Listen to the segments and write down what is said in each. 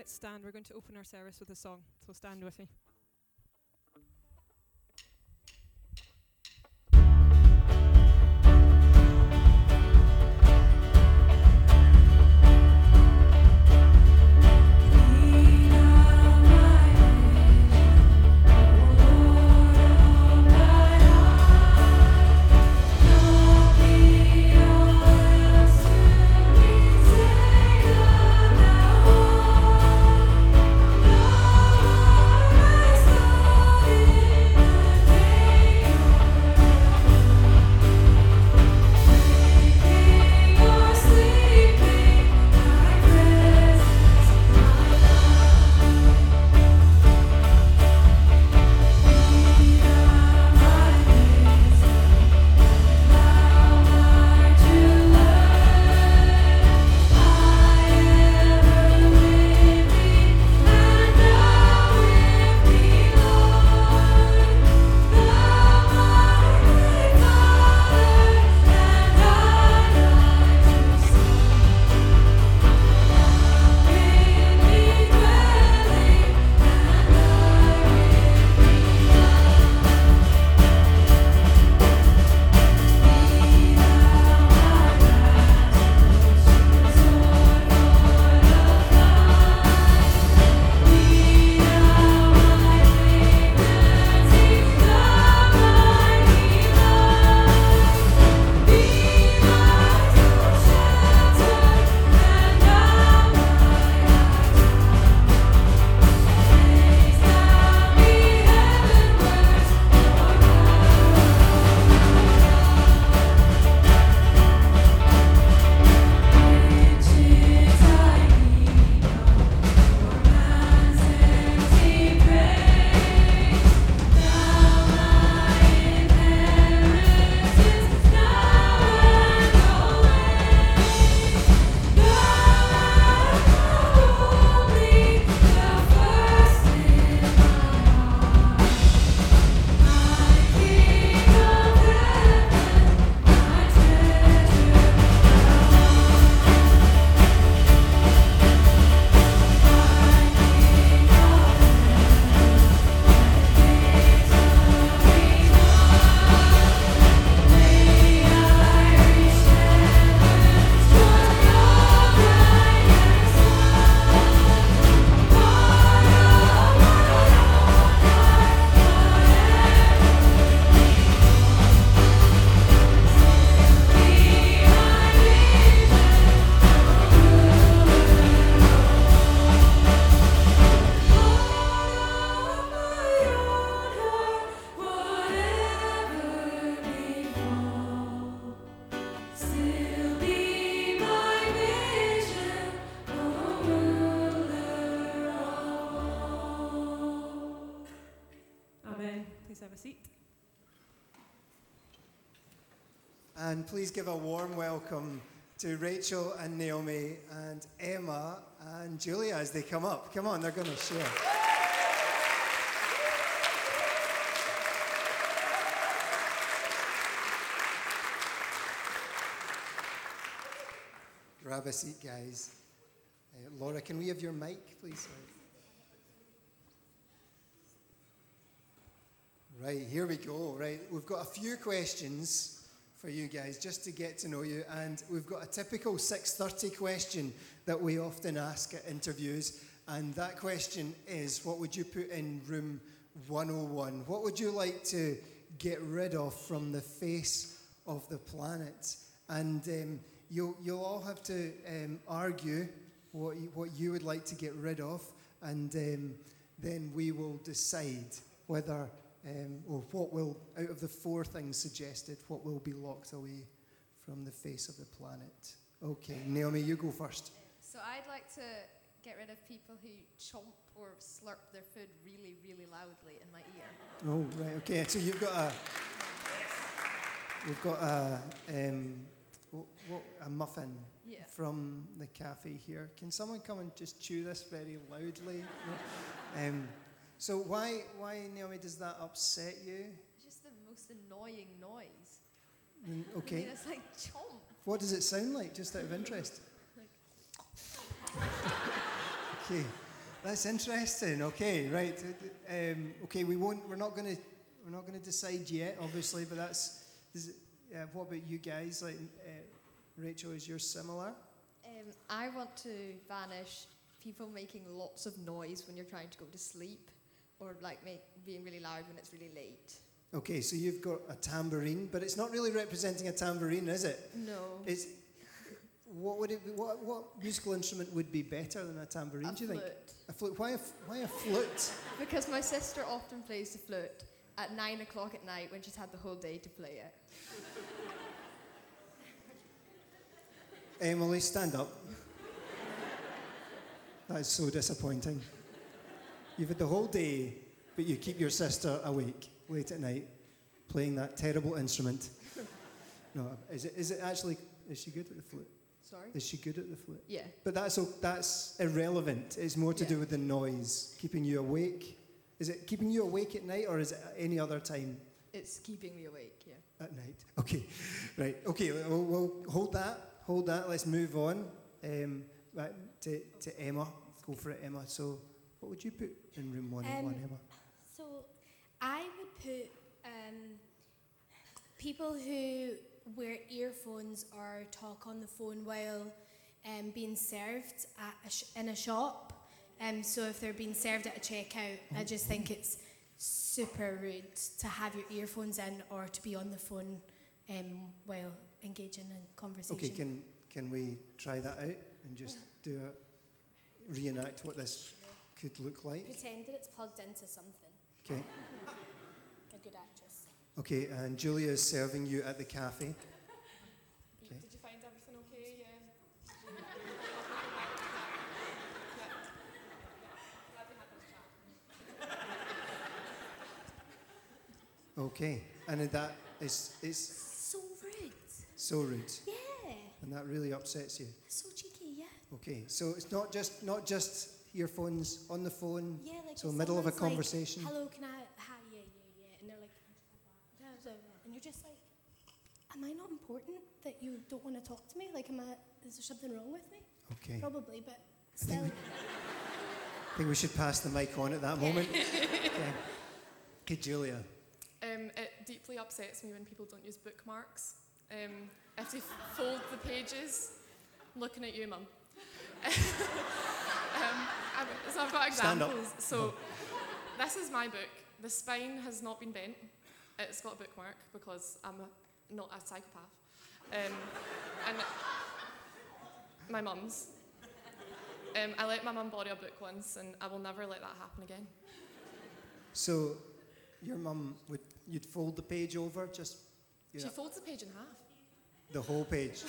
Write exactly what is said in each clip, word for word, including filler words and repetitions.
let's stand. We're going to open our service with a song, so stand with me. And please give a warm welcome to Rachel and Naomi and Emma and Julia as they come up. Come on, they're going to share. Grab a seat, guys. Uh, Laura, can we have your mic, please? Right, here we go. Right, we've got a few questions for you guys just to get to know you, and we've got a typical six thirty question that we often ask at interviews, and that question is, what would you put in room one oh one? What would you like to get rid of from the face of the planet? And um, you'll, you'll all have to um, argue what you, what you would like to get rid of, and um, then we will decide whether Um, or what will, out of the four things suggested, what will be locked away from the face of the planet? Okay, Naomi, you go first. So I'd like to get rid of people who chomp or slurp their food really, really loudly in my ear. Oh, right, okay. So you've got a, we've got a, um, what, what, a muffin yeah. from the cafe here. Can someone come and just chew this very loudly? um, So why, why, Naomi, does that upset you? Just the most annoying noise. Mm, okay. I mean, it's like chomp. What does it sound like, just out of interest? Like. Okay. That's interesting. Okay, right. Um, okay, we won't. We're not going to. We're not going to decide yet, obviously. But that's. Is it, uh, what about you guys? Like, uh, Rachel, is yours similar? Um, I want to banish people making lots of noise when you're trying to go to sleep, or like make, being really loud when it's really late. Okay, so you've got a tambourine, but it's not really representing a tambourine, is it? No. It's, what would it be, what, what musical instrument would be better than a tambourine, A do you think? flute. A flute. Why a, f- why a flute? Because my sister often plays the flute at nine o'clock at night when she's had the whole day to play it. Emily, stand up. That is so disappointing. You've had the whole day, but you keep your sister awake late at night playing that terrible instrument. No, is it, is it actually, is she good at the flute? Sorry? Is she good at the flute? Yeah. But that's o- that's irrelevant. It's more to Yeah. do with the noise, keeping you awake. Is it keeping you awake at night, or is it at any other time It's keeping me awake, yeah. at night? Okay, right. Okay, we'll, we'll hold that. Hold that. Let's move on. Um, back to to Emma. Go for it, Emma. So, what would you put in room one oh one, Um, Emma? So I would put um, people who wear earphones or talk on the phone while um, being served at a sh- in a shop. Um, so if they're being served at a checkout, I just think it's super rude to have your earphones in or to be on the phone um, while engaging in conversation. Okay, can can we try that out and just do a reenact what this could look like? Pretend that it's plugged into something. Okay. A good actress. Okay, and Julia is serving you at the cafe. Okay. Did you find everything okay? Yeah. Okay, and that is is So rude. so rude, Yeah. and that really upsets you. So cheeky, yeah. Okay, so it's not just not just earphones on the phone. Yeah, like So if middle of a someone's like, conversation. hello, can I? Hi, yeah, yeah, yeah. And they're like, yeah, so, and you're just like, am I not important that you don't want to talk to me? Like, am I? Is there something wrong with me? Okay, Probably, but I think, still. we, I think we should pass the mic on at that moment. Okay, okay, Julia. Um, it deeply upsets me when people don't use bookmarks. Um, if they f- fold the pages, I'm looking at you, Mum. um, I've, so I've got Stand up. examples. So this is my book. The spine has not been bent. It's got a bookmark because I'm a, not a psychopath. Um, and my mum's. Um, I let my mum borrow a book once, and I will never let that happen again. So, your mum would you'd fold the page over, just you She know, folds the page in half. the whole page.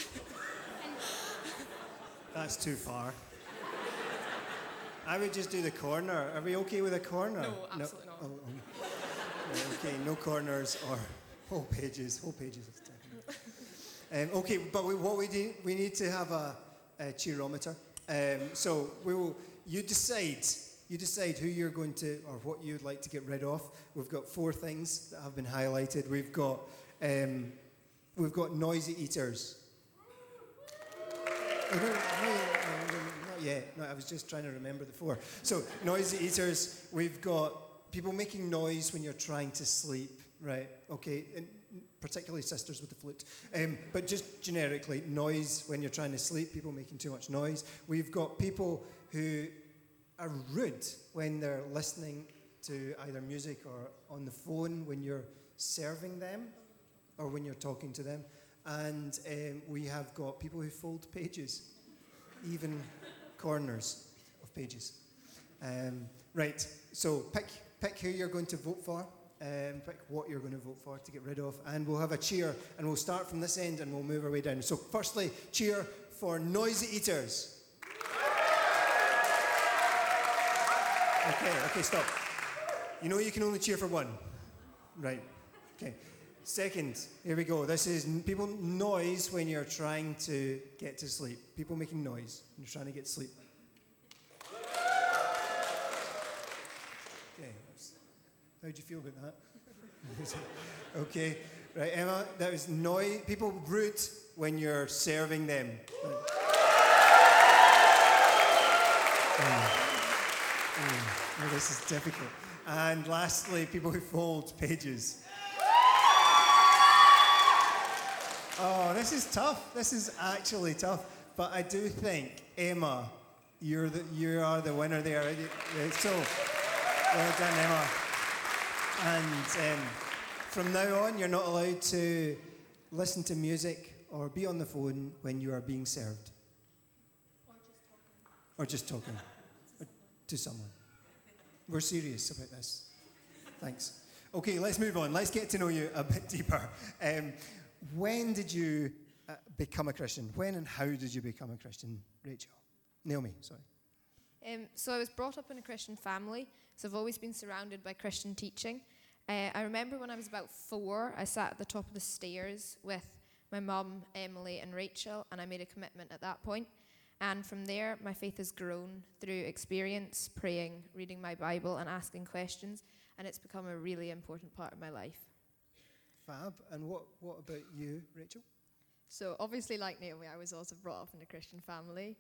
That's too far. I would just do the corner. Are we okay with a corner? No, absolutely not. Oh, oh. Right, okay, no corners or whole pages. Whole pages. is definitely- Um, okay, but we, what we need, we need to have a, a cheerometer. Um, so we will. You decide. You decide who you're going to, or what you'd like to get rid of. We've got four things that have been highlighted. We've got, um, we've got noisy eaters. Oh, no, no, no, no, no, not yet. No, I was just trying to remember the four. So, noisy eaters. We've got people making noise when you're trying to sleep, right? Okay, and particularly sisters with the flute. Um, but just generically, noise when you're trying to sleep. People making too much noise. We've got people who are rude when they're listening to either music or on the phone when you're serving them or when you're talking to them. And um, we have got people who fold pages, even corners of pages. Um, right, so pick, pick who you're going to vote for, um, pick what you're going to vote for to get rid of, and we'll have a cheer, and we'll start from this end and we'll move our way down. So firstly, cheer for noisy eaters. Okay, okay, stop. You know you can only cheer for one. Right, okay. Second, here we go. This is n- people noise when you're trying to get to sleep. People making noise when you're trying to get to sleep. Okay, that's- how'd you feel about that? Okay, right, Emma, that was noise. People rude when you're serving them. Oh, this is difficult. And lastly, people who fold pages. Oh, this is tough. This is actually tough. But I do think, Emma, you're the, you are the winner there. So, well done, Emma. And um, from now on, you're not allowed to listen to music or be on the phone when you are being served. Or just talking. Or to someone. We're serious about this. Thanks. Okay, let's move on. Let's get to know you a bit deeper. Um, when did you uh, become a Christian? When and how did you become a Christian, Rachel? Naomi, sorry. Um, so I was brought up in a Christian family, so I've always been surrounded by Christian teaching. Uh, I remember when I was about four, I sat at the top of the stairs with my mum, Emily, and Rachel, and I made a commitment at that point. And from there, my faith has grown through experience, praying, reading my Bible, and asking questions, and it's become a really important part of my life. Fab. And what, what about you, Rachel? So obviously, like Naomi, I was also brought up in a Christian family,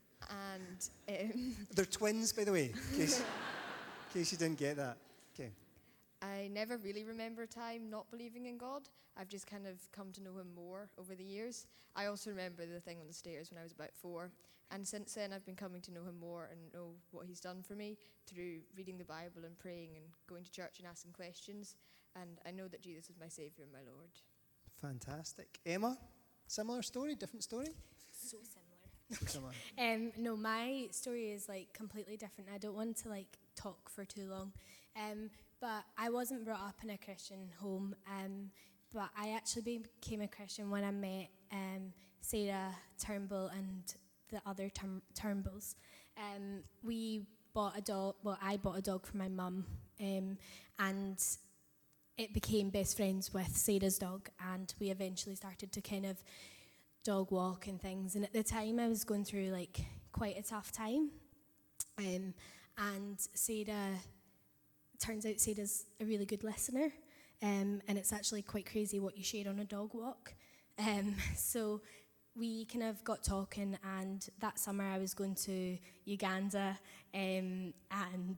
and um, They're twins, by the way, in case, in case you didn't get that. Okay. I never really remember a time not believing in God. I've just kind of come to know him more over the years. I also remember the thing on the stairs when I was about four. And since then, I've been coming to know him more and know what he's done for me through reading the Bible and praying and going to church and asking questions. And I know that Jesus is my Saviour and my Lord. Fantastic. Emma, similar story, different story? So similar. So similar. Um, no, my story is like completely different. I don't want to like talk for too long. Um, but I wasn't brought up in a Christian home. Um, but I actually became a Christian when I met um, Sarah Turnbull and the other Turn- Turnbulls. Um, we bought a dog. Well, I bought a dog for my mum, um, and it became best friends with Sarah's dog. And we eventually started to kind of dog walk and things. And at the time, I was going through like quite a tough time. Um, and Sarah, turns out Sarah's a really good listener. Um, and it's actually quite crazy what you share on a dog walk. Um, so we kind of got talking, and that summer I was going to Uganda, um, and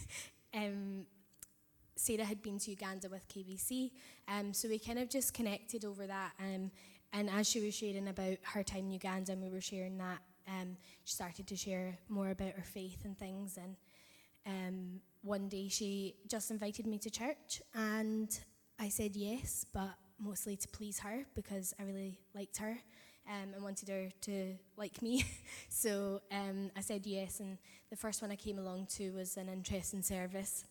um, Sarah had been to Uganda with K B C. Um, so we kind of just connected over that. Um, and as she was sharing about her time in Uganda, and we were sharing that, um, she started to share more about her faith and things. And um, one day she just invited me to church, and I said yes, but mostly to please her because I really liked her um, and wanted her to like me. so um, I said yes, and the first one I came along to was an interesting service.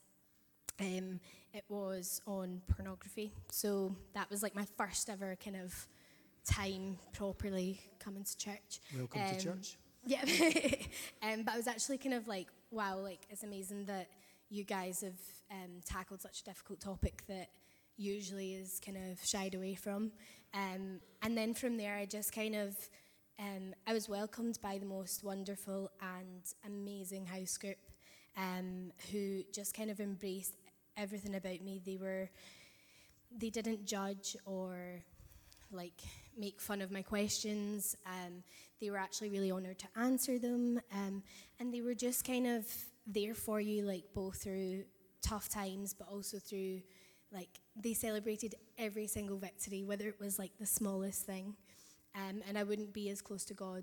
Um, it was on pornography, so that was like my first ever kind of time properly coming to church. Welcome um, to church. Yeah, um, but I was actually kind of like, wow, like it's amazing that you guys have um, tackled such a difficult topic that usually is kind of shied away from. Um, and then from there, I just kind of, um, I was welcomed by the most wonderful and amazing house group um, who just kind of embraced everything about me. They were, they didn't judge or like make fun of my questions. Um, they were actually really honoured to answer them. Um, and they were just kind of there for you, like both through tough times, but also through, like, they celebrated every single victory, whether it was like the smallest thing. Um, and I wouldn't be as close to God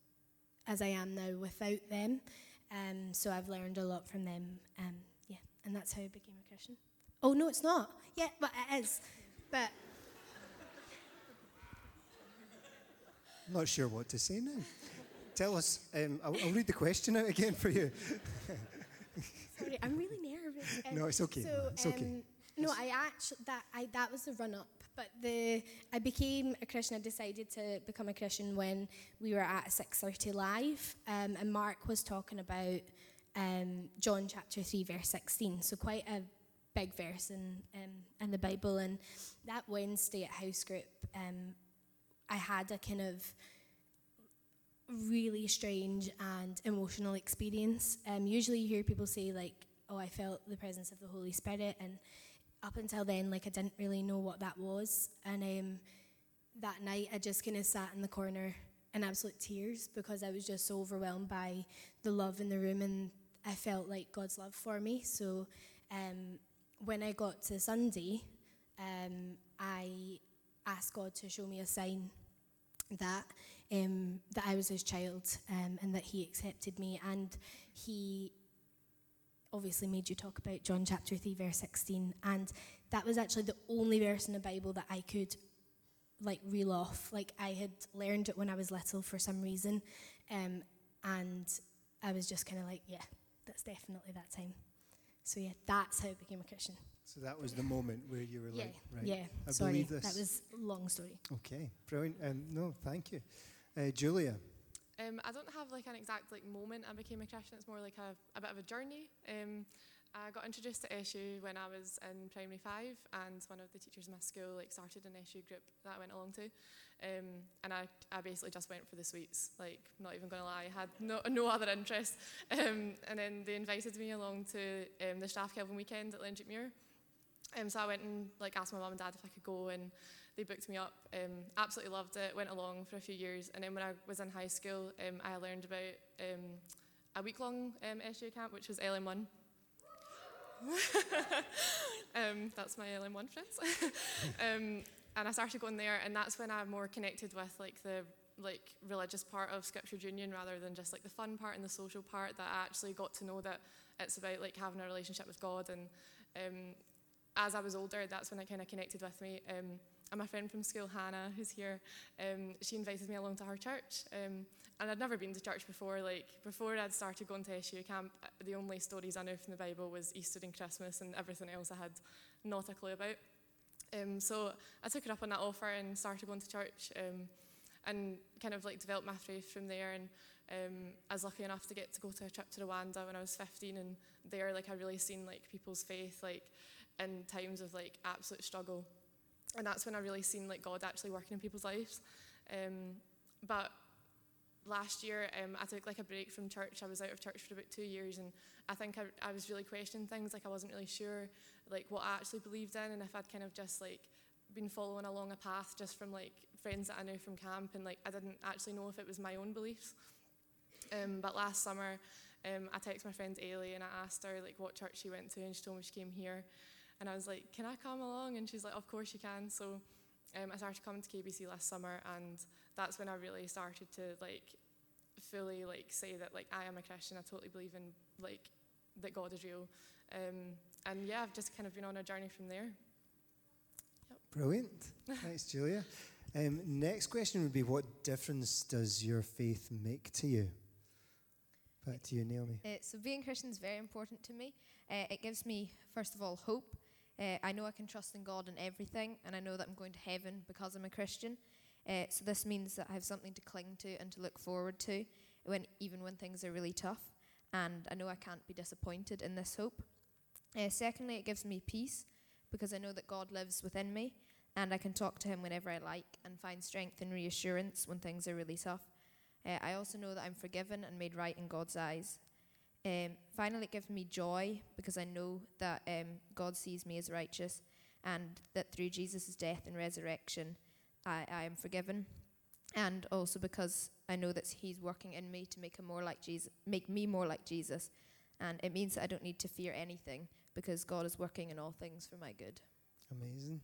as I am now without them. Um, so I've learned a lot from them. Um, yeah, and that's how I became a Christian. Oh, no, it's not. Yeah, but it is. But Not sure what to say now. Tell us, um, I'll, I'll read the question out again for you. sorry, I'm really nervous. Um, No, it's okay, So, it's okay. um, no, I actually that I that was the run up. But the I became a Christian. I decided to become a Christian when we were at six thirty live, um, and Mark was talking about um, John chapter three verse sixteen. So quite a big verse in um, in the Bible. And that Wednesday at house group, um, I had a kind of really strange and emotional experience. Um, usually you hear people say like, "Oh, I felt the presence of the Holy Spirit," and up until then, like, I didn't really know what that was. And um, that night, I just kind of sat in the corner in absolute tears because I was just so overwhelmed by the love in the room and I felt like God's love for me. So um, when I got to Sunday, um, I asked God to show me a sign that um, that I was his child, um, and that he accepted me. And he obviously made you talk about John chapter three, verse sixteen. And that was actually the only verse in the Bible that I could like reel off. Like, I had learned it when I was little for some reason, um, and I was just kind of like, yeah, that's definitely that time. So yeah, that's how I became a Christian. So that was the moment where you were Yeah, like, right, yeah. I Sorry, believe this. that was a long story. Okay, brilliant. Um, no, thank you. Uh, Julia, Um, I don't have like an exact like moment I became a Christian. It's more like a, a bit of a journey. Um, I got introduced to S U when I was in primary five, and one of the teachers in my school like started an S U group that I went along to, um, and I, I basically just went for the sweets. Like, not even gonna lie, I had no no other interest. Um, and then they invited me along to um, the Staff Kelvin weekend at Lenchitmuir. Um, so I went and like asked my mum and dad if I could go, and they booked me up. Um, absolutely loved it. Went along for a few years, and then when I was in high school, um, I learned about um, a week-long um, S U camp, which was L M one. um, that's my L M one friends. um, and I started going there, and that's when I'm more connected with like the like religious part of Scripture Union rather than just like the fun part and the social part. That I actually got to know that it's about like having a relationship with God. And um, as I was older, that's when it kind of connected with me. Um, and my friend from school, Hannah, who's here, um, she invited me along to her church. Um, and I'd never been to church before. Like, before I'd started going to S U camp, the only stories I knew from the Bible was Easter and Christmas, and everything else I had not a clue about. Um, so I took it up on that offer and started going to church, um, and kind of like developed my faith from there. And um, I was lucky enough to get to go to a trip to Rwanda when I was fifteen, and there like I really seen like people's faith like in times of like absolute struggle. And that's when I really seen like God actually working in people's lives. Um, but last year, um, I took like a break from church. I was out of church for about two years, and I think I, I was really questioning things. Like, I wasn't really sure like what I actually believed in, and if I'd kind of just like been following along a path just from like friends that I knew from camp, and like I didn't actually know if it was my own beliefs. Um, but last summer, um, I texted my friend Ailey, and I asked her like what church she went to, and she told me she came here. And I was like, can I come along? And she's like, of course you can. So um, I started coming to K B C last summer, and that's when I really started to like fully like say that like I am a Christian. I totally believe in like that God is real. Um, and yeah, I've just kind of been on a journey from there. Yep. brilliant. Thanks, Julia. Um, next question would be, what difference does your faith make to you? Back to you, Naomi. Uh, so being Christian is very important to me. Uh, it gives me, first of all, hope. Uh, I know I can trust in God in everything, and I know that I'm going to heaven because I'm a Christian. Uh, so this means that I have something to cling to and to look forward to, when even when things are really tough. And I know I can't be disappointed in this hope. Uh, secondly, it gives me peace, because I know that God lives within me, and I can talk to him whenever I like and find strength and reassurance when things are really tough. Uh, I also know that I'm forgiven and made right in God's eyes. Um, finally, it gives me joy, because I know that um, God sees me as righteous, and that through Jesus' death and resurrection, I, I am forgiven. And also because I know that he's working in me to make him more like Jesus, make me more like Jesus. And it means that I don't need to fear anything, because God is working in all things for my good. Amazing.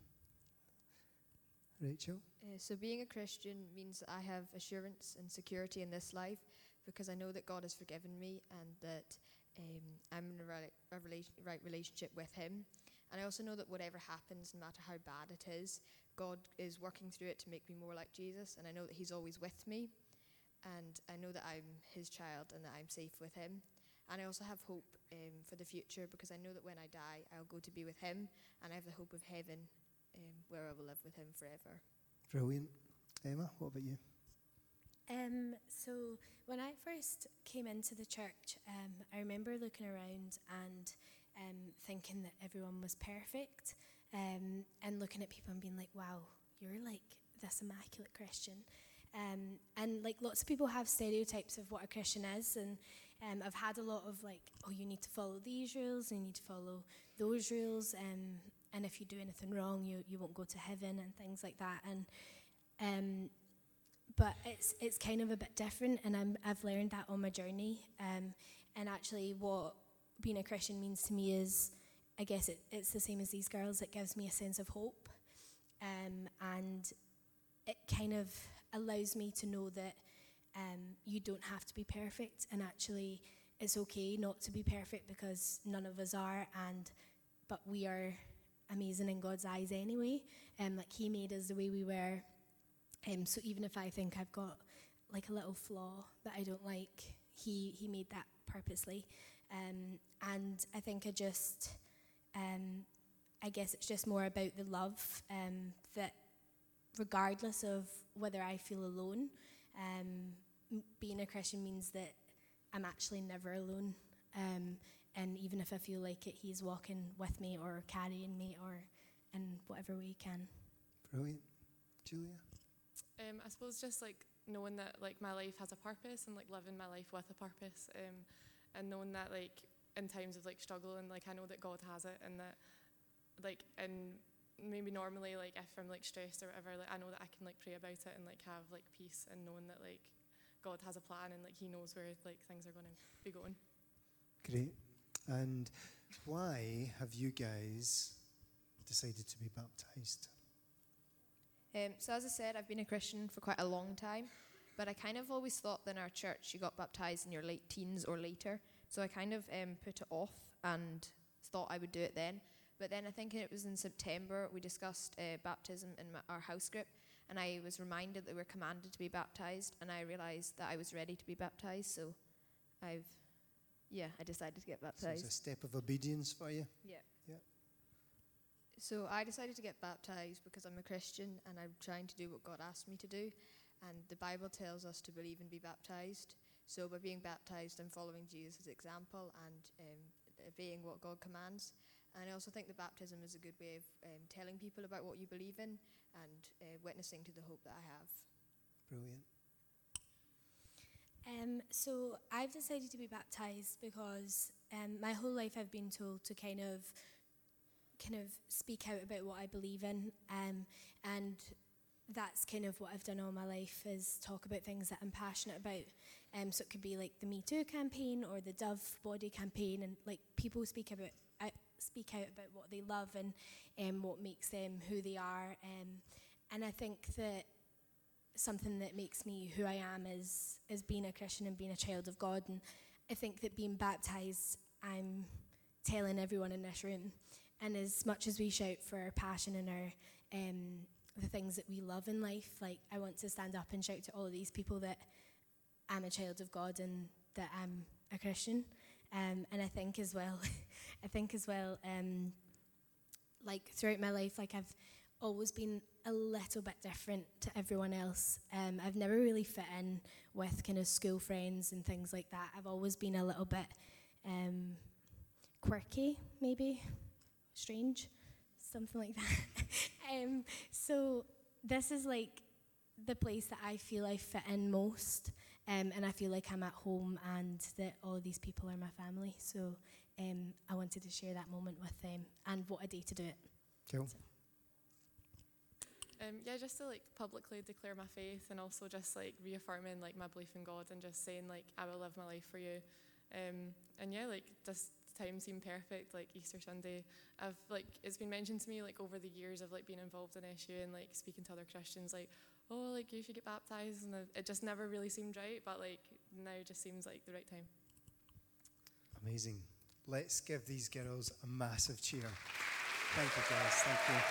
Rachel? Uh, so being a Christian means that I have assurance and security in this life, because I know that God has forgiven me, and that um, I'm in a, right, a relation, right relationship with him. And I also know that whatever happens, no matter how bad it is, God is working through it to make me more like Jesus, and I know that he's always with me, and I know that I'm his child and that I'm safe with him. And I also have hope um, for the future, because I know that when I die, I'll go to be with him, and I have the hope of heaven, um, where I will live with him forever. Brilliant. Emma, what about you? Um, so when I first came into the church, um, I remember looking around and um, thinking that everyone was perfect, um, and looking at people and being like, wow, you're like this immaculate Christian. Um, and like lots of people have stereotypes of what a Christian is, and um, I've had a lot of like, oh, you need to follow these rules, and you need to follow those rules, um, and if you do anything wrong, you, you won't go to heaven, and things like that. And um, but it's it's kind of a bit different, and I'm, I've learned that on my journey. Um, and actually what being a Christian means to me is, I guess it, it's the same as these girls. It gives me a sense of hope, um, and it kind of allows me to know that um, you don't have to be perfect, and actually it's okay not to be perfect because none of us are, and but we are amazing in God's eyes anyway. Um, like He made us the way we were. Um, so even if I think I've got like a little flaw that I don't like, He He made that purposely. Um, and I think I just, um, I guess it's just more about the love um, that, regardless of whether I feel alone, um, m- being a Christian means that I'm actually never alone. Um, and even if I feel like it, He's walking with me or carrying me or in whatever way He can. Brilliant. Julia? Um, I suppose just like knowing that like my life has a purpose and like living my life with a purpose, um, and knowing that like in times of like struggle and like I know that God has it, and that like and maybe normally like if I'm like stressed or whatever, like I know that I can like pray about it and like have like peace and knowing that like God has a plan and like He knows where like things are going to be going. Great. And why have you guys decided to be baptized? Um, so as I said, I've been a Christian for quite a long time, but I kind of always thought that in our church you got baptized in your late teens or later. So I kind of um, put it off and thought I would do it then. But then I think it was in September we discussed uh, baptism in my, our house group, and I was reminded that we were commanded to be baptized, and I realized that I was ready to be baptized. So I've, yeah, I decided to get So baptized. it's a step of obedience for you? Yeah. Yeah. So I decided to get baptized because I'm a Christian and I'm trying to do what God asked me to do. And the Bible tells us to believe and be baptized. So by being baptized, I'm following Jesus' example and um, obeying what God commands. And I also think that baptism is a good way of um, telling people about what you believe in and uh, witnessing to the hope that I have. Brilliant. Um, so I've decided to be baptized because um, my whole life I've been told to kind of kind of speak out about what I believe in, um, and that's kind of what I've done all my life, is talk about things that I'm passionate about. Um, so it could be like the Me Too campaign or the Dove Body campaign, and like people speak about uh, speak out about what they love and um, what makes them who they are. Um, and I think that something that makes me who I am is is being a Christian and being a child of God. And I think that being baptized, I'm telling everyone in this room. And as much as we shout for our passion and our um, the things that we love in life, like I want to stand up and shout to all of these people that I'm a child of God and that I'm a Christian. Um, and I think as well, I think as well, um, like throughout my life, like I've always been a little bit different to everyone else. Um, I've never really fit in with kind of school friends and things like that. I've always been a little bit um, quirky, maybe. Strange, something like that. um, so this is like the place that I feel I fit in most, um, and I feel like I'm at home and that all these people are my family. So um, I wanted to share that moment with them, and what a day to do it. Cool. So. Um, yeah, just to like publicly declare my faith and also just like reaffirming like my belief in God and just saying like I will live my life for you. Um, and yeah, like just time seemed perfect, like Easter Sunday. I've like it's been mentioned to me like over the years of like being involved in S U and like speaking to other Christians, like, oh, like you should get baptized, and it just never really seemed right, but like now just seems like the right time. Amazing. Let's give these girls a massive cheer. Thank you, guys. Thank you.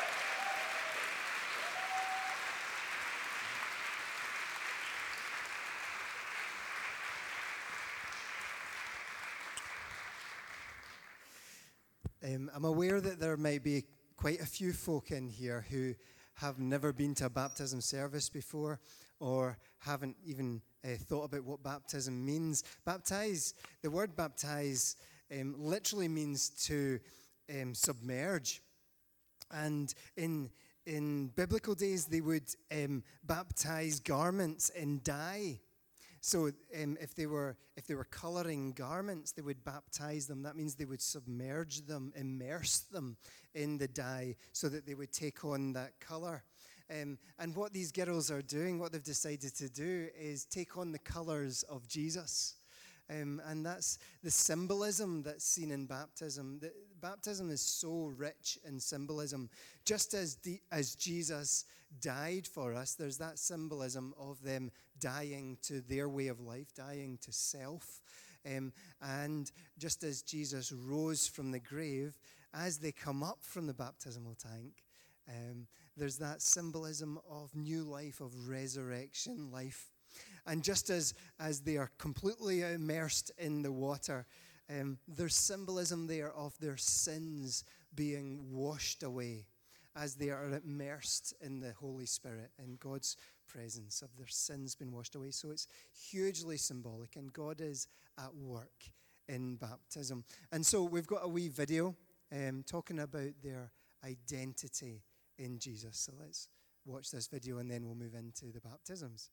Um, I'm aware that there might be quite a few folk in here who have never been to a baptism service before or haven't even uh, thought about what baptism means. Baptize, the word baptize um, literally means to um, submerge. And in in biblical days, they would um, baptize garments in dye. So um, if they were if they were coloring garments, they would baptize them. That means they would submerge them, immerse them in the dye so that they would take on that color. Um, and what these girls are doing, what they've decided to do, is take on the colors of Jesus. Um, and that's the symbolism that's seen in baptism. The, baptism is so rich in symbolism. Just as, de- as Jesus died for us, there's that symbolism of them dying to their way of life, dying to self. Um, and just as Jesus rose from the grave, as they come up from the baptismal tank, um, there's that symbolism of new life, of resurrection life. And just as, as they are completely immersed in the water, um, there's symbolism there of their sins being washed away as they are immersed in the Holy Spirit, in God's presence, of their sins being washed away. So it's hugely symbolic, and God is at work in baptism. And so we've got a wee video um, talking about their identity in Jesus. So let's watch this video, and then we'll move into the baptisms.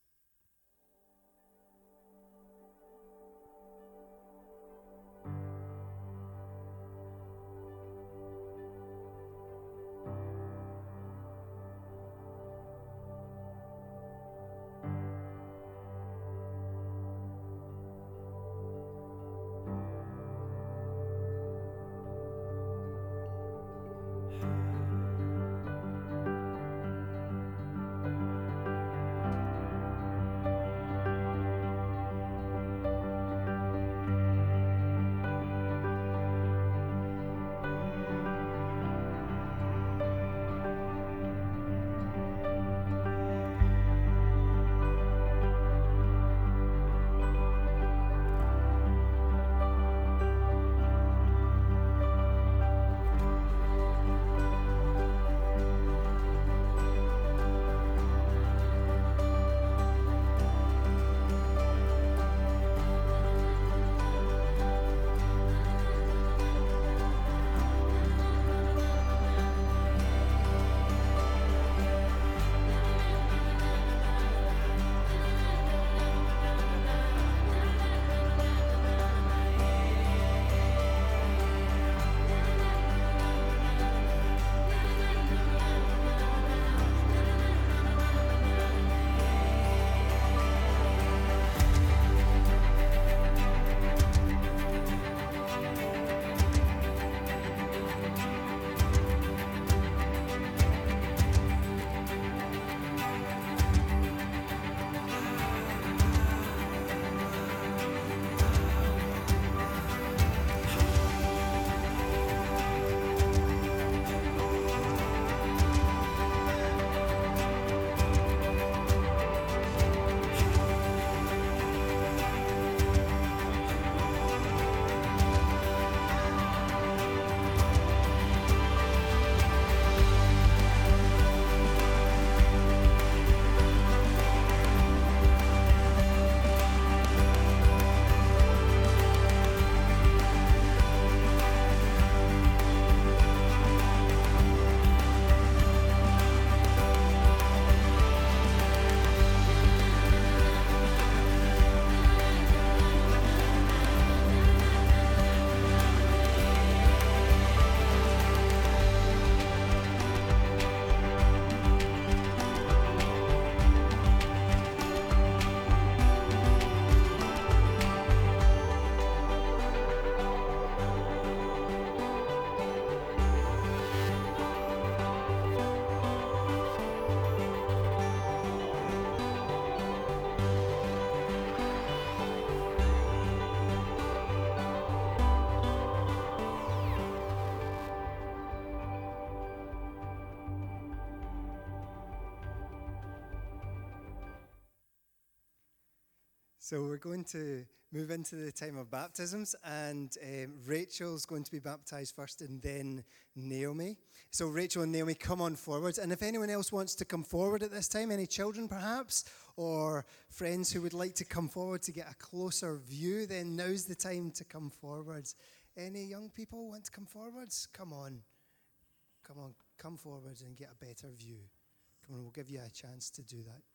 So we're going to move into the time of baptisms, and um, Rachel's going to be baptized first, and then Naomi. So Rachel and Naomi, come on forward. And if anyone else wants to come forward at this time, any children perhaps, or friends who would like to come forward to get a closer view, then now's the time to come forward. Any young people want to come forwards? Come on. Come on, come forward and get a better view. Come on, we'll give you a chance to do that.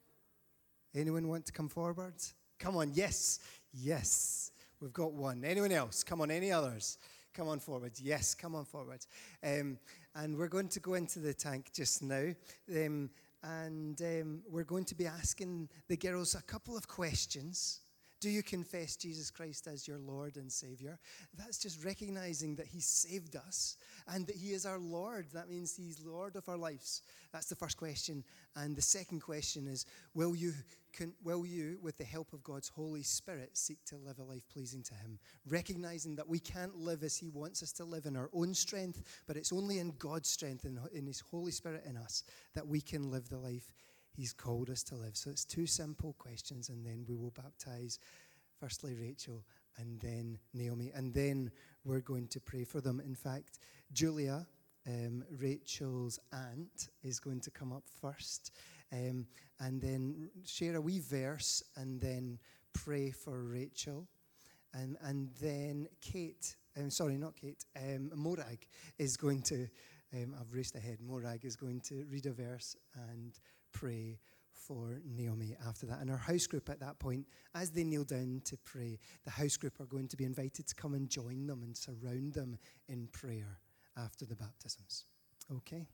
Anyone want to come forward? Come on, yes, yes. We've got one. Anyone else? Come on, any others? Come on forward. Yes, come on forward. Um, and we're going to go into the tank just now. Um, and um, we're going to be asking the girls a couple of questions. Do you confess Jesus Christ as your Lord and Savior? That's just recognizing that he saved us and that he is our Lord. That means he's Lord of our lives. That's the first question. And the second question is, will you, can, will you, with the help of God's Holy Spirit, seek to live a life pleasing to him? Recognizing that we can't live as he wants us to live in our own strength, but it's only in God's strength and in his Holy Spirit in us that we can live the life he's called us to live. So it's two simple questions, and then we will baptize firstly Rachel and then Naomi, and then we're going to pray for them. In fact, Julia, um, Rachel's aunt, is going to come up first, um, and then share a wee verse, and then pray for Rachel, and and then Kate, um, sorry, not Kate, um, Morag is going to, um, I've raced ahead, Morag is going to read a verse and pray for Naomi after that. And our house group at that point, as they kneel down to pray, the house group are going to be invited to come and join them and surround them in prayer after the baptisms. Okay?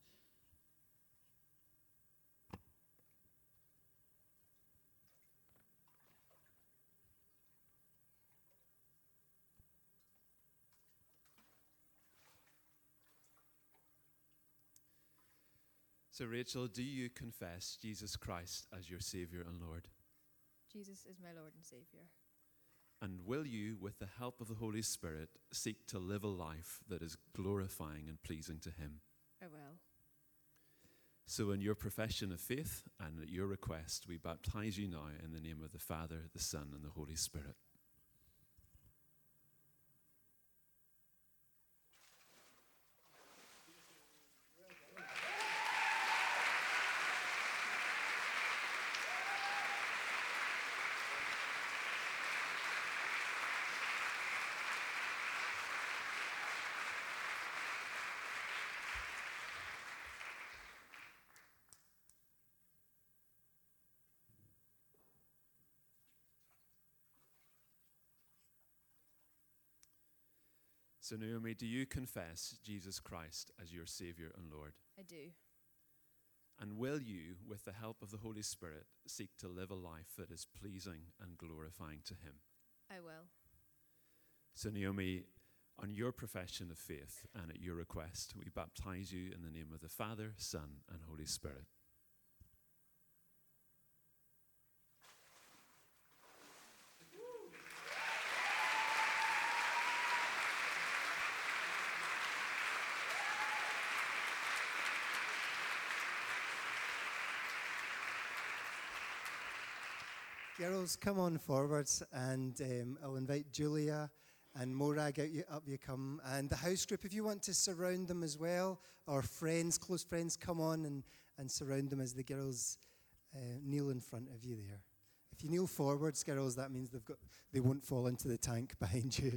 So, Rachel, do you confess Jesus Christ as your Savior and Lord? Jesus is my Lord and Savior. And will you, with the help of the Holy Spirit, seek to live a life that is glorifying and pleasing to him? I will. So in your profession of faith and at your request, we baptize you now in the name of the Father, the Son, and the Holy Spirit. So Naomi, do you confess Jesus Christ as your Savior and Lord? I do. And will you, with the help of the Holy Spirit, seek to live a life that is pleasing and glorifying to him? I will. So Naomi, on your profession of faith and at your request, we baptize you in the name of the Father, Son, and Holy Spirit. Girls, come on forwards, and um, I'll invite Julia and Morag out you, up you come. And the house group, if you want to surround them as well, or friends, close friends, come on and, and surround them as the girls uh, kneel in front of you there. If you kneel forwards, girls, that means they've got they won't fall into the tank behind you.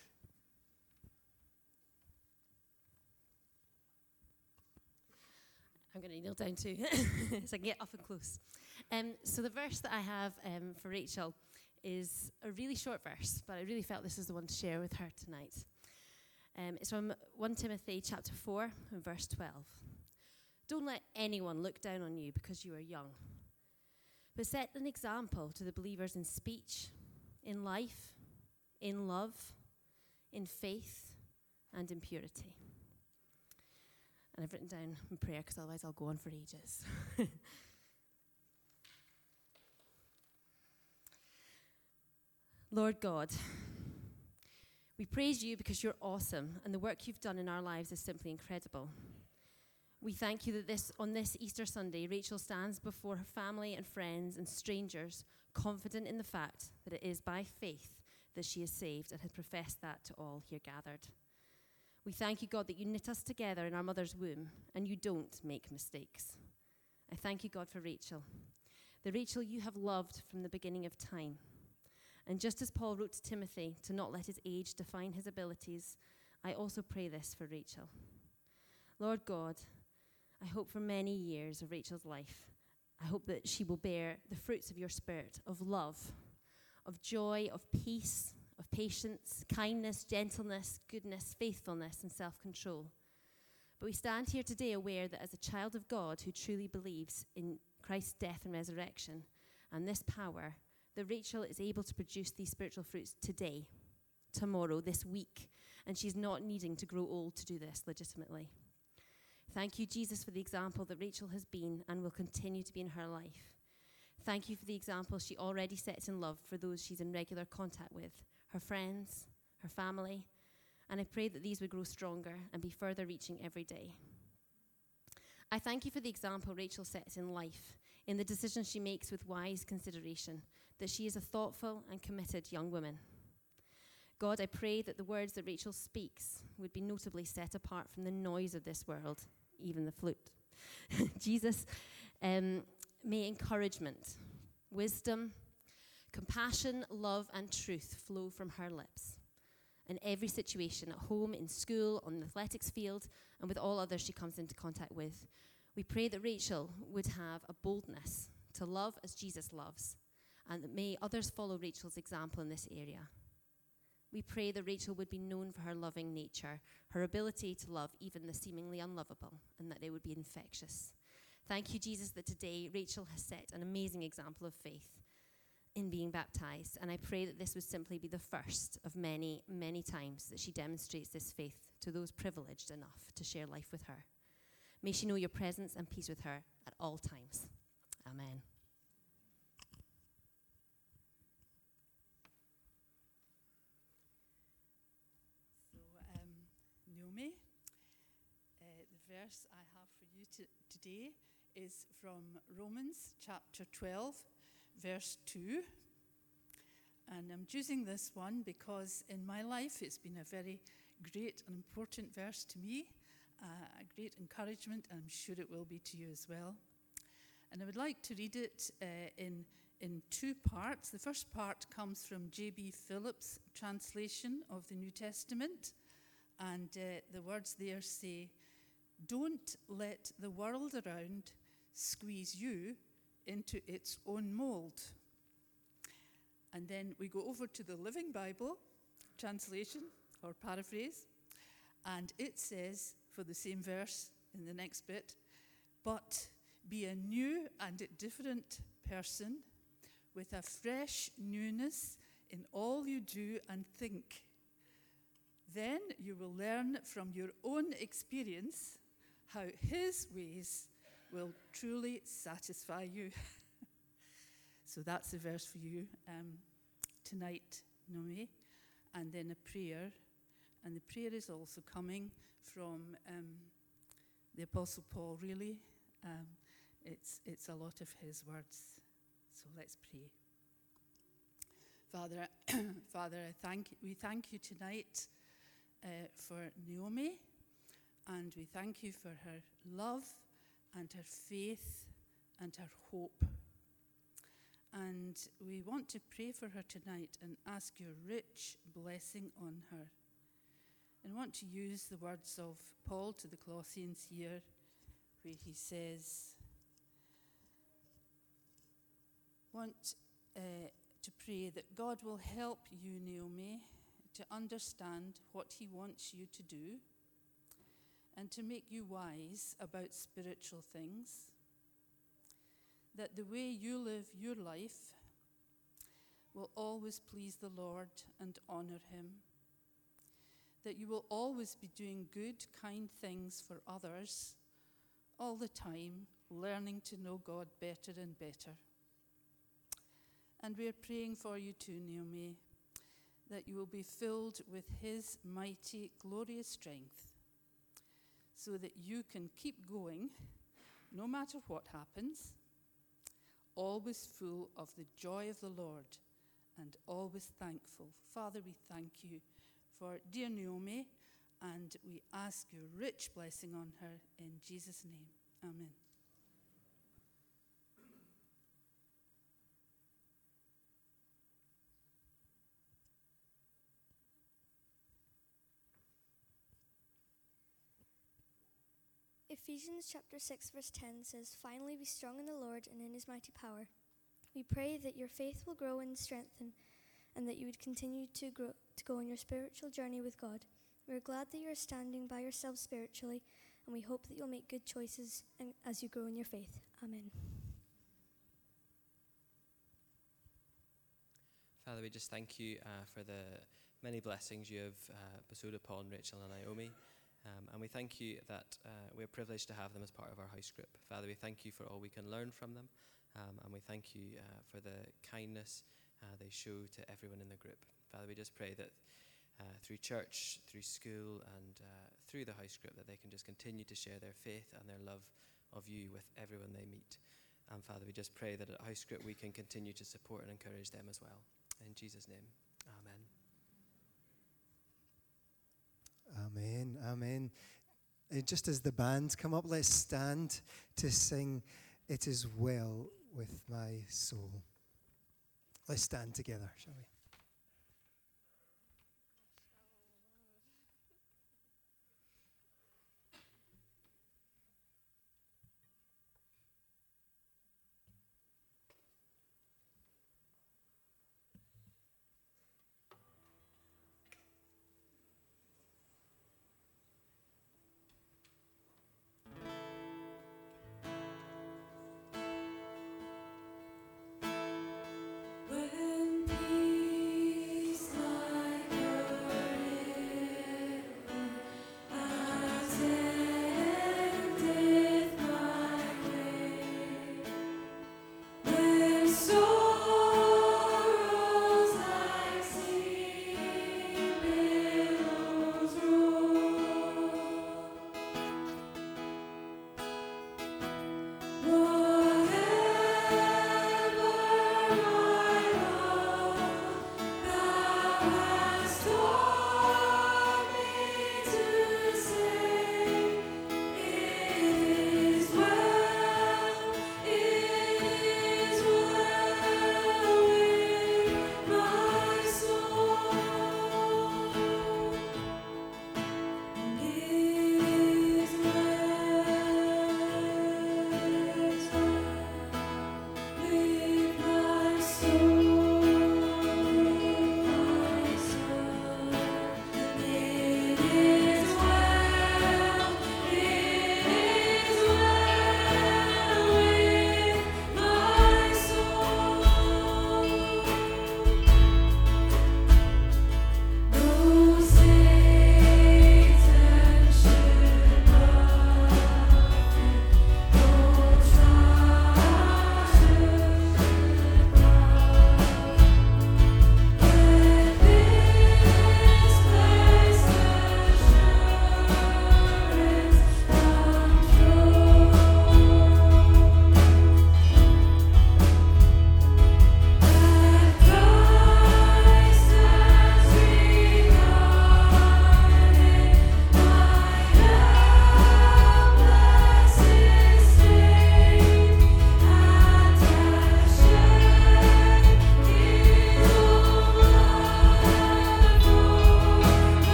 I'm going to kneel down too, so I can get up and close. Um, so the verse that I have um, for Rachel is a really short verse, but I really felt this is the one to share with her tonight. Um, it's from First Timothy chapter four and verse twelve. Don't let anyone look down on you because you are young, but set an example to the believers in speech, in life, in love, in faith, and in purity. And I've written down in prayer because otherwise I'll go on for ages. Lord God, we praise you because you're awesome and the work you've done in our lives is simply incredible. We thank you that this on this Easter Sunday, Rachel stands before her family and friends and strangers, confident in the fact that it is by faith that she is saved and has professed that to all here gathered. We thank you, God, that you knit us together in our mother's womb and you don't make mistakes. I thank you, God, for Rachel, the Rachel you have loved from the beginning of time. And just as Paul wrote to Timothy to not let his age define his abilities, I also pray this for Rachel. Lord God, I hope for many years of Rachel's life, I hope that she will bear the fruits of your Spirit of love, of joy, of peace, of patience, kindness, gentleness, goodness, faithfulness, and self-control. But we stand here today aware that as a child of God who truly believes in Christ's death and resurrection and this power, that Rachel is able to produce these spiritual fruits today, tomorrow, this week, and she's not needing to grow old to do this legitimately. Thank you, Jesus, for the example that Rachel has been and will continue to be in her life. Thank you for the example she already sets in love for those she's in regular contact with, her friends, her family, and I pray that these would grow stronger and be further reaching every day. I thank you for the example Rachel sets in life, in the decisions she makes with wise consideration, that she is a thoughtful and committed young woman. God, I pray that the words that Rachel speaks would be notably set apart from the noise of this world, even the flute. Jesus, um, may encouragement, wisdom, compassion, love, and truth flow from her lips in every situation, at home, in school, on the athletics field, and with all others she comes into contact with. We pray that Rachel would have a boldness to love as Jesus loves, and that may others follow Rachel's example in this area. We pray that Rachel would be known for her loving nature, her ability to love even the seemingly unlovable, and that it would be infectious. Thank you, Jesus, that today Rachel has set an amazing example of faith in being baptized, and I pray that this would simply be the first of many, many times that she demonstrates this faith to those privileged enough to share life with her. May she know your presence and peace with her at all times. Amen. So, um, Naomi, uh, the verse I have for you to, today is from Romans chapter twelve, verse two. And I'm choosing this one because in my life it's been a very great and important verse to me, uh, a great encouragement, and I'm sure it will be to you as well. And I would like to read it uh, in, in two parts. The first part comes from J B Phillips' translation of the New Testament, and uh, the words there say, "Don't let the world around squeeze you into its own mold." And then we go over to the Living Bible translation or paraphrase, and it says, for the same verse in the next bit, "But be a new and different person with a fresh newness in all you do and think. Then you will learn from your own experience how his ways will truly satisfy you." So that's the verse for you um, tonight, Naomi. And then a prayer. And the prayer is also coming from um, the Apostle Paul, really. Um, it's, it's a lot of his words. So let's pray. Father, Father, I thank we thank you tonight uh, for Naomi. And we thank you for her love and her faith and her hope. And we want to pray for her tonight and ask your rich blessing on her. And want to use the words of Paul to the Colossians here, where he says, want uh, to pray that God will help you, Naomi, to understand what he wants you to do and to make you wise about spiritual things, that the way you live your life will always please the Lord and honor him, that you will always be doing good, kind things for others, all the time learning to know God better and better. And we are praying for you too, Naomi, that you will be filled with his mighty, glorious strength, so that you can keep going no matter what happens, always full of the joy of the Lord and always thankful. Father, we thank you for dear Naomi, and we ask your rich blessing on her in Jesus' name. Amen. Ephesians chapter six verse ten says, "Finally be strong in the Lord and in his mighty power." We pray that your faith will grow and strengthen, and that you would continue to grow to go on your spiritual journey with God. We are glad that you are standing by yourself spiritually, and we hope that you'll make good choices and, as you grow in your faith. Amen. Father, we just thank you uh, for the many blessings you have uh, bestowed upon Rachel and Naomi. Um, and we thank you that uh, we're privileged to have them as part of our house group. Father, we thank you for all we can learn from them. Um, and we thank you uh, for the kindness uh, they show to everyone in the group. Father, we just pray that uh, through church, through school, and uh, through the house group, that they can just continue to share their faith and their love of you with everyone they meet. And Father, we just pray that at house group we can continue to support and encourage them as well. In Jesus' name, amen. Amen, amen. Uh, just as the band come up, let's stand to sing "It Is Well With My Soul." Let's stand together, shall we? When peace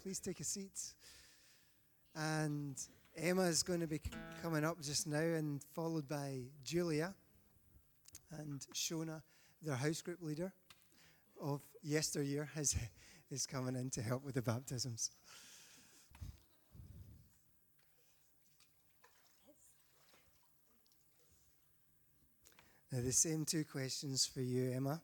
please take a seat. And Emma is going to be c- coming up just now, and followed by Julia and Shona, their house group leader of yesteryear, is, is coming in to help with the baptisms. Now, the same two questions for you, Emma.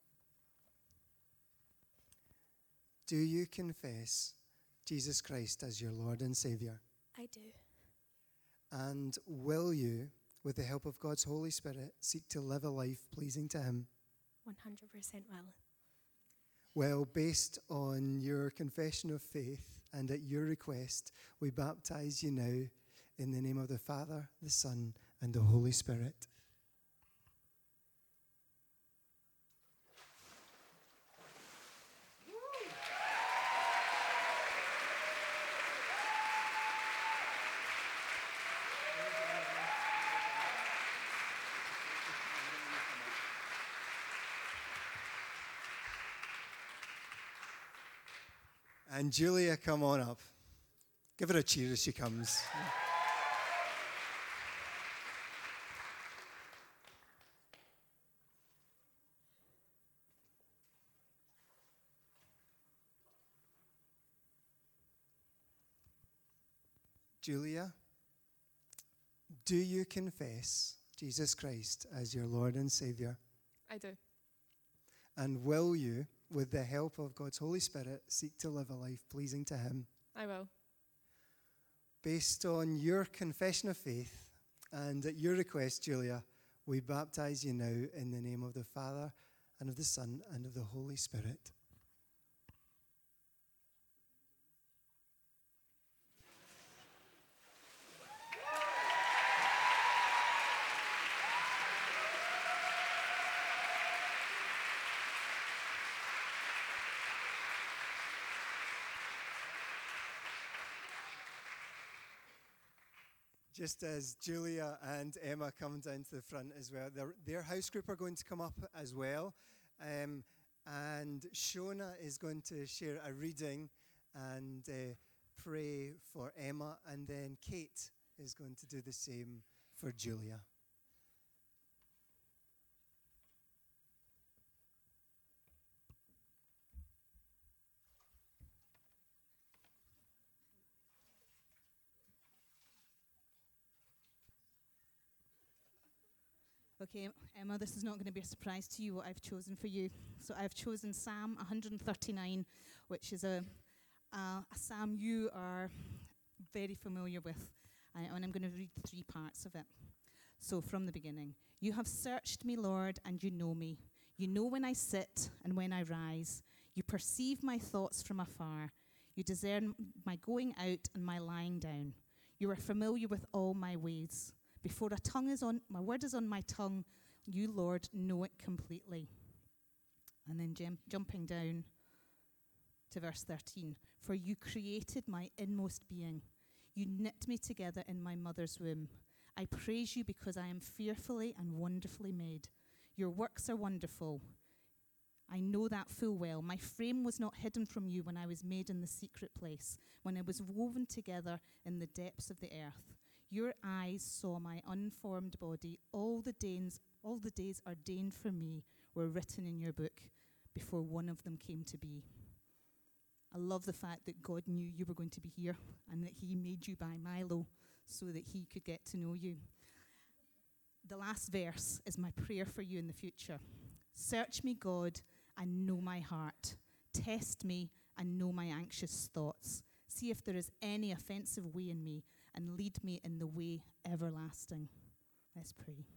Do you confess Jesus Christ as your Lord and Saviour? I do. And will you, with the help of God's Holy Spirit, seek to live a life pleasing to Him? one hundred percent will. Well, based on your confession of faith and at your request, we baptize you now in the name of the Father, the Son, and the Holy Spirit. And Julia, come on up. Give her a cheer as she comes. Julia, do you confess Jesus Christ as your Lord and Saviour? I do. And will you, with the help of God's Holy Spirit, seek to live a life pleasing to Him? I will. Based on your confession of faith and at your request, Julia, we baptize you now in the name of the Father and of the Son and of the Holy Spirit. Just as Julia and Emma come down to the front as well, their, their house group are going to come up as well. Um, and Shona is going to share a reading and uh, pray for Emma. And then Kate is going to do the same for Julia. Okay, Emma, this is not going to be a surprise to you what I've chosen for you. So I've chosen Psalm one thirty-nine, which is a, a, a psalm you are very familiar with. Uh, and I'm going to read three parts of it. So from the beginning. You have searched me, Lord, and you know me. You know when I sit and when I rise. You perceive my thoughts from afar. You discern my going out and my lying down. You are familiar with all my ways. Before a tongue is on, my word is on my tongue, you, Lord, know it completely. And then jump, jumping down to verse thirteen. For you created my inmost being. You knit me together in my mother's womb. I praise you because I am fearfully and wonderfully made. Your works are wonderful. I know that full well. My frame was not hidden from you when I was made in the secret place, when I was woven together in the depths of the earth. Your eyes saw my unformed body. All the days, all the days ordained for me were written in your book before one of them came to be. I love the fact that God knew you were going to be here and that He made you by Milo so that He could get to know you. The last verse is my prayer for you in the future. Search me, God, and know my heart. Test me and know my anxious thoughts. See if there is any offensive way in me, and lead me in the way everlasting. Let's pray.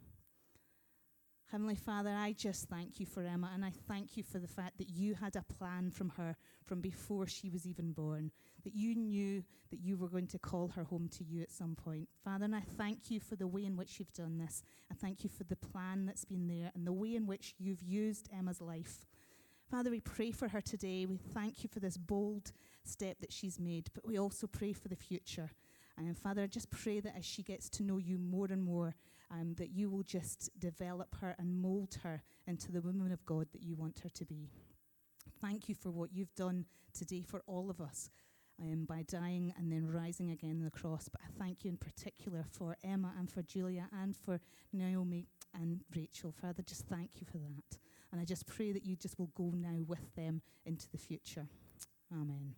Heavenly Father, I just thank you for Emma, and I thank you for the fact that you had a plan from her from before she was even born, that you knew that you were going to call her home to you at some point. Father, and I thank you for the way in which you've done this. I thank you for the plan that's been there and the way in which you've used Emma's life. Father, we pray for her today. We thank you for this bold step that she's made, but we also pray for the future. And Father, I just pray that as she gets to know you more and more, um, that you will just develop her and mold her into the woman of God that you want her to be. Thank you for what you've done today for all of us. um, by dying and then rising again on the cross. But I thank you in particular for Emma and for Julia and for Naomi and Rachel. Father, just thank you for that. And I just pray that you just will go now with them into the future. Amen.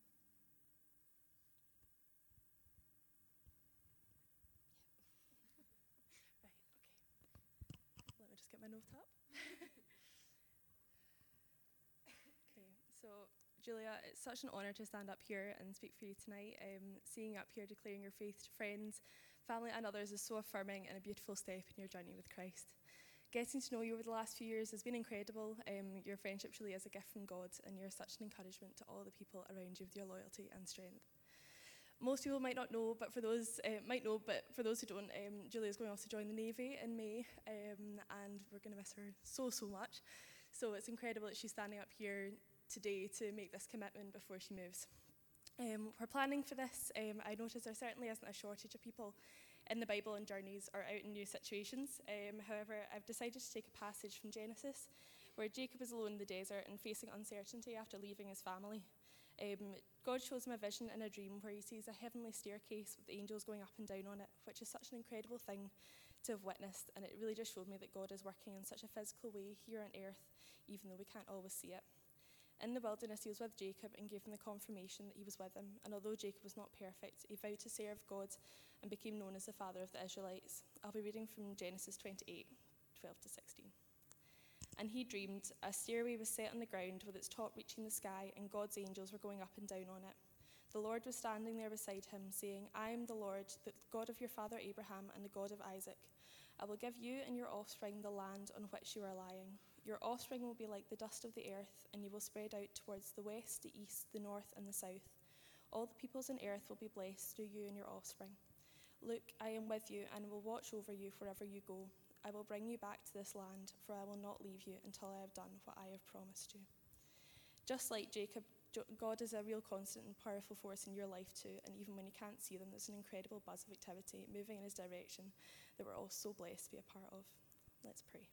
Let me just get my note up. Okay, so Julia, it's such an honour to stand up here and speak for you tonight. Um, seeing you up here declaring your faith to friends, family and others is so affirming and a beautiful step in your journey with Christ. Getting to know you over the last few years has been incredible. Um, your friendship truly is a gift from God, and you're such an encouragement to all the people around you with your loyalty and strength. Most people might not know, but for those uh, might know, but for those who don't, um, Julia is going off to join the Navy in May, um, and we're going to miss her so so much. So it's incredible that she's standing up here today to make this commitment before she moves. Um, we're planning for this. Um, I noticed there certainly isn't a shortage of people in the Bible on journeys or out in new situations. Um, however, I've decided to take a passage from Genesis where Jacob is alone in the desert and facing uncertainty after leaving his family. Um, God shows him a vision in a dream where he sees a heavenly staircase with angels going up and down on it, which is such an incredible thing to have witnessed, and it really just showed me that God is working in such a physical way here on earth, even though we can't always see it. In the wilderness, he was with Jacob and gave him the confirmation that he was with him, and although Jacob was not perfect, he vowed to serve God and became known as the father of the Israelites. I'll be reading from Genesis twenty-eight, twelve to sixteen. And he dreamed, a stairway was set on the ground with its top reaching the sky, and God's angels were going up and down on it. The Lord was standing there beside him, saying, I am the Lord, the God of your father Abraham and the God of Isaac. I will give you and your offspring the land on which you are lying. Your offspring will be like the dust of the earth, and you will spread out towards the west, the east, the north, and the south. All the peoples on earth will be blessed through you and your offspring. Look, I am with you and will watch over you wherever you go. I will bring you back to this land, for I will not leave you until I have done what I have promised you. Just like Jacob, God is a real constant and powerful force in your life too, and even when you can't see them, there's an incredible buzz of activity moving in his direction that we're all so blessed to be a part of. Let's pray.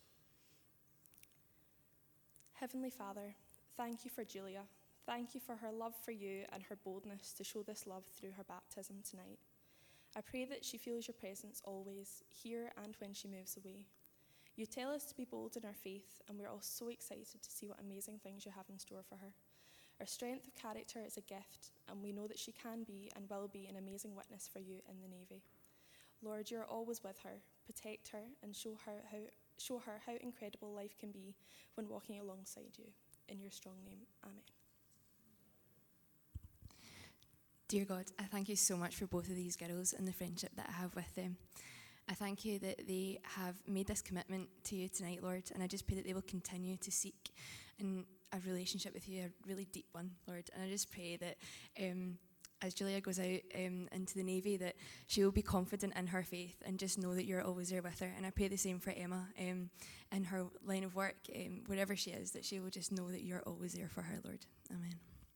Heavenly Father, thank you for Julia. Thank you for her love for you and her boldness to show this love through her baptism tonight. I pray that she feels your presence always, here and when she moves away. You tell us to be bold in our faith, and we're all so excited to see what amazing things you have in store for her. Her strength of character is a gift, and we know that she can be and will be an amazing witness for you in the Navy. Lord, you're always with her. Protect her and show her how show her how incredible life can be when walking alongside you. In your strong name, amen. Dear God, I thank you so much for both of these girls and the friendship that I have with them. I thank you that they have made this commitment to you tonight, Lord, and I just pray that they will continue to seek in a relationship with you, a really deep one, Lord. And I just pray that um, as Julia goes out um, into the Navy, that she will be confident in her faith and just know that you're always there with her. And I pray the same for Emma um, in her line of work, um, wherever she is, that she will just know that you're always there for her, Lord. Amen.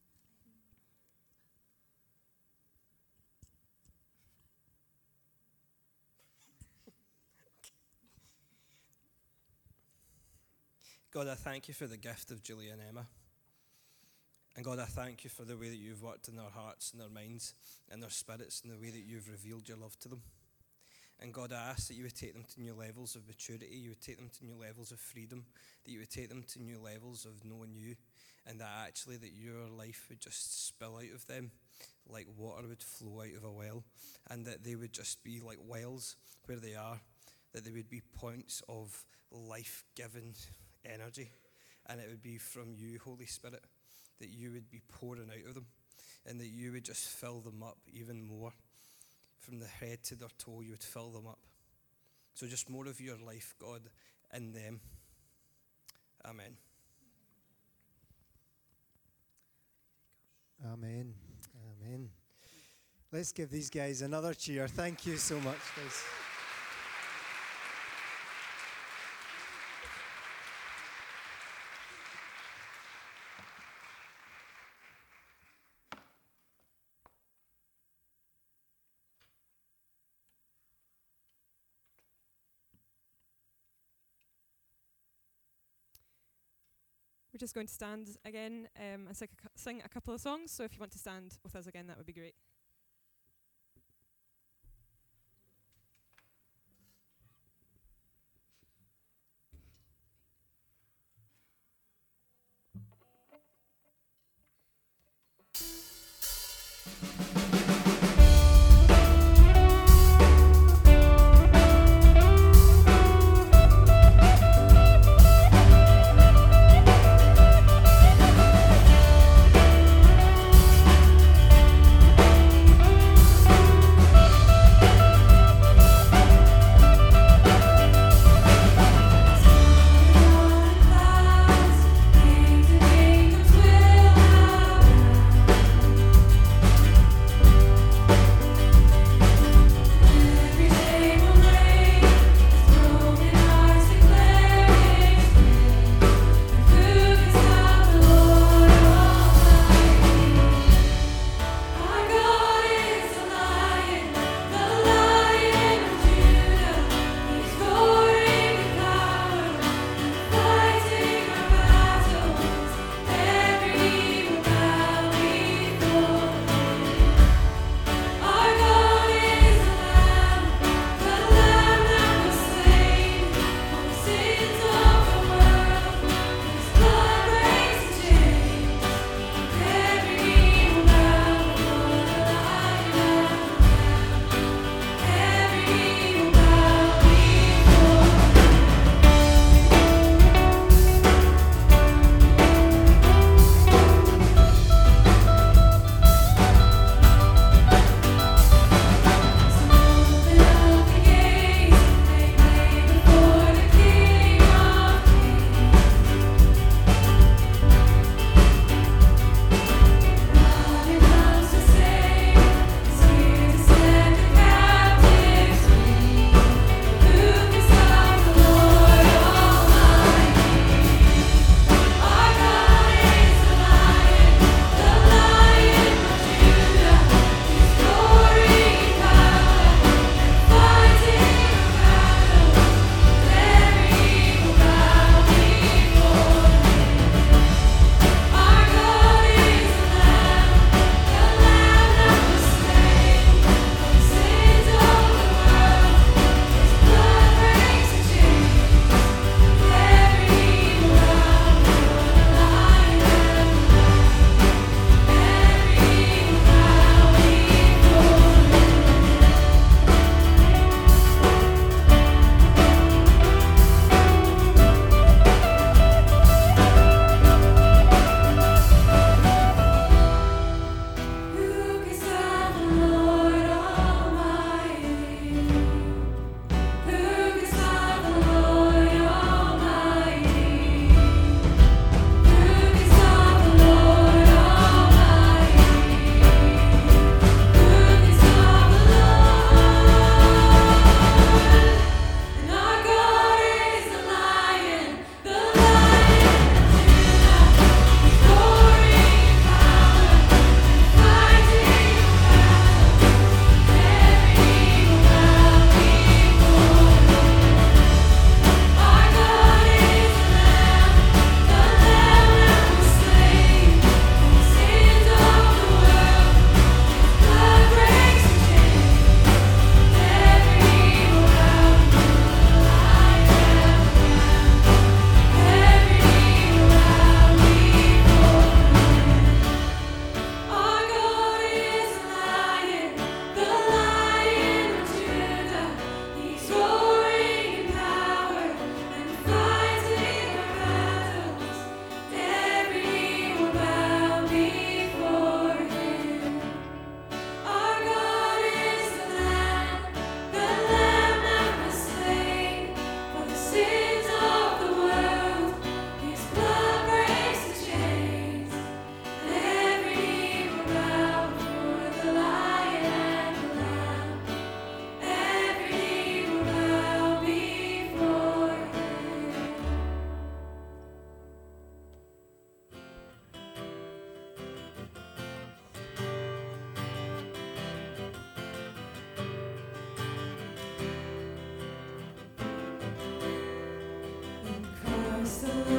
God, I thank you for the gift of Julia and Emma. And God, I thank you for the way that you've worked in their hearts and their minds and their spirits and the way that you've revealed your love to them. And God, I ask that you would take them to new levels of maturity, you would take them to new levels of freedom, that you would take them to new levels of knowing you, and that actually that your life would just spill out of them like water would flow out of a well, and that they would just be like wells where they are, that they would be points of life-giving energy, and it would be from you, Holy Spirit, that you would be pouring out of them, and that you would just fill them up even more. From the head to their toe, you would fill them up. So just more of your life, God, in them. Amen. Amen. Amen. Let's give these guys another cheer. Thank you so much, guys. we're just going to stand again um, and sing a, cou- sing a couple of songs. So if you want to stand with us again, that would be great. Christ the